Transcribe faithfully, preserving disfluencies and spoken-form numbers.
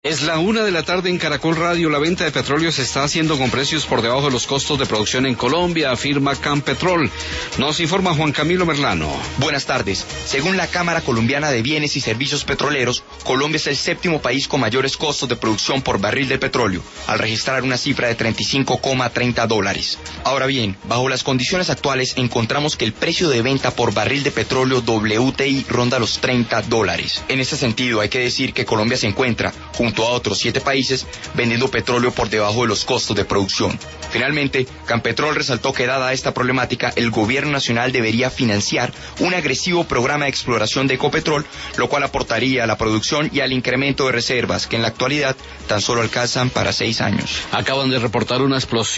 Es la una de la tarde en Caracol Radio. La venta de petróleo se está haciendo con precios por debajo de los costos de producción en Colombia, afirma Campetrol. Nos informa Juan Camilo Merlano. Buenas tardes. Según la Cámara Colombiana de Bienes y Servicios Petroleros, Colombia es el séptimo país con mayores costos de producción por barril de petróleo, al registrar una cifra de treinta y cinco coma treinta dólares. Ahora bien, bajo las condiciones actuales encontramos que el precio de venta por barril de petróleo W T I ronda los treinta dólares. En este sentido, hay que decir que Colombia se encuentra, junto a otros siete países, vendiendo petróleo por debajo de los costos de producción. Finalmente, Campetrol resaltó que dada esta problemática, el gobierno nacional debería financiar un agresivo programa de exploración de Ecopetrol, lo cual aportaría a la producción y al incremento de reservas, que en la actualidad tan solo alcanzan para seis años. Acaban de reportar una explosión